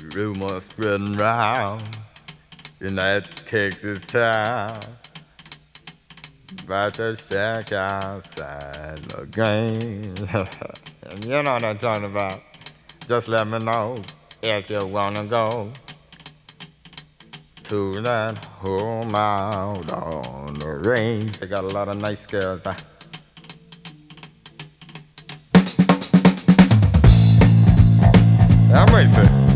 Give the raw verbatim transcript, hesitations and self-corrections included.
Rumors spreading round in that Texas town about the shack outside the game. And you know what I'm talking about. Just let me know if you wanna go to that home out on the range. They got a lot of nice girls. Huh? I'm racing.